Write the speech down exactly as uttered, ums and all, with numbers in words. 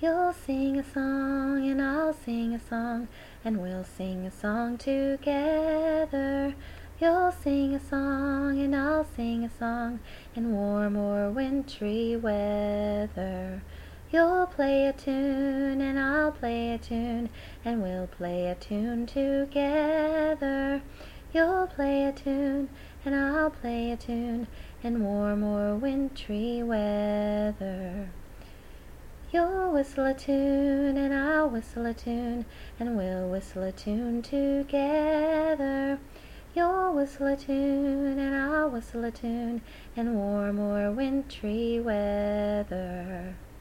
You'll sing a song and I'll sing a song, and we'll sing a song together. You'll sing a song and I'll sing a song in warm or wintry weather. You'll play a tune and I'll play a tune, and we'll play a tune together. You'll play a tune and I'll play a tune in warm or wintry weather. You'll whistle a tune and I'll whistle a tune, and we'll whistle a tune together. You'll whistle a tune and I'll whistle a tune in warm or wintry weather.